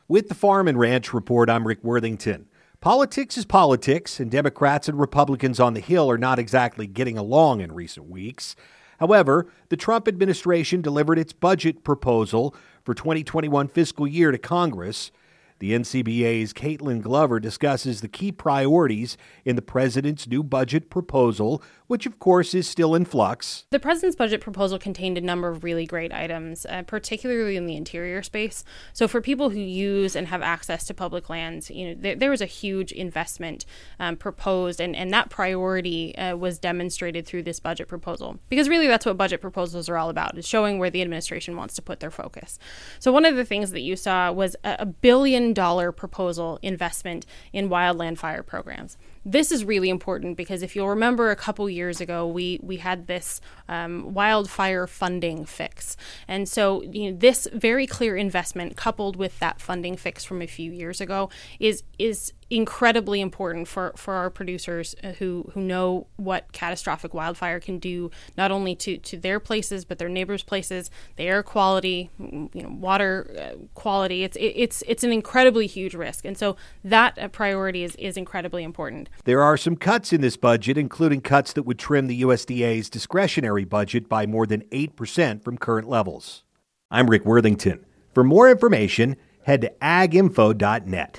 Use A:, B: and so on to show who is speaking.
A: With the Farm and Ranch Report, I'm Rick Worthington. Politics is politics, and Democrats and Republicans on the Hill are not exactly getting along in recent weeks. However, the Trump administration delivered its budget proposal for 2021 fiscal year to Congress. The NCBA's Caitlin Glover discusses the key priorities in the president's new budget proposal, which of course is still in flux.
B: The president's budget proposal contained a number of really great items, particularly in the interior space. So for people who use and have access to public lands, there was a huge investment proposed, and that priority was demonstrated through this budget proposal. Because really that's what budget proposals are all about, is showing where the administration wants to put their focus. So one of the things that you saw was a $1 billion proposal investment in wildland fire programs. This is really important because if you'll remember a couple years ago, we had this wildfire funding fix. And so this very clear investment coupled with that funding fix from a few years ago is incredibly important for our producers who know what catastrophic wildfire can do, not only to their places, but their neighbors' places, the air quality, water quality. It's an incredibly huge risk. And so that priority is incredibly important.
A: There are some cuts in this budget, including cuts that would trim the USDA's discretionary budget by more than 8% from current levels. I'm Rick Worthington. For more information, head to aginfo.net.